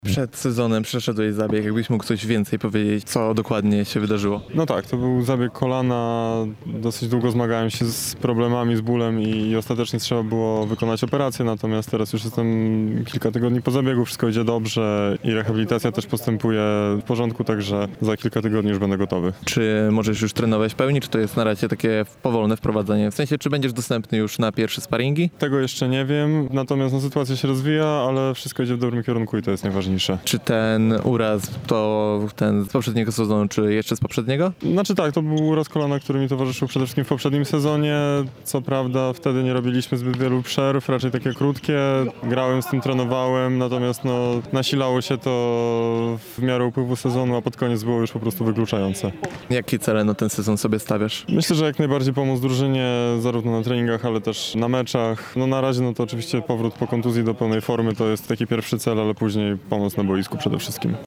Przed sezonem przeszedłeś zabieg, jakbyś mógł coś więcej powiedzieć, co dokładnie się wydarzyło? No tak, to był zabieg kolana, dosyć długo zmagałem się z problemami, z bólem i ostatecznie trzeba było wykonać operację, natomiast teraz już jestem kilka tygodni po zabiegu, wszystko idzie dobrze i rehabilitacja też postępuje w porządku, także za kilka tygodni już będę gotowy. Czy możesz już trenować w pełni, czy to jest na razie takie powolne wprowadzenie? W sensie, czy będziesz dostępny już na pierwsze sparingi? Tego jeszcze nie wiem, natomiast sytuacja się rozwija, ale wszystko idzie w dobrym kierunku i to jest najważniejsze. Czy ten uraz to ten z poprzedniego sezonu, czy jeszcze z poprzedniego? Znaczy tak, to był uraz kolana, który mi towarzyszył przede wszystkim w poprzednim sezonie. Co prawda wtedy nie robiliśmy zbyt wielu przerw, raczej takie krótkie. Grałem z tym, trenowałem, natomiast nasilało się to w miarę upływu sezonu, a pod koniec było już po prostu wykluczające. Jakie cele na ten sezon sobie stawiasz? Myślę, że jak najbardziej pomóc drużynie, zarówno na treningach, ale też na meczach. Na razie to oczywiście powrót po kontuzji do pełnej formy to jest taki pierwszy cel, ale później pomoc na boisku przede wszystkim.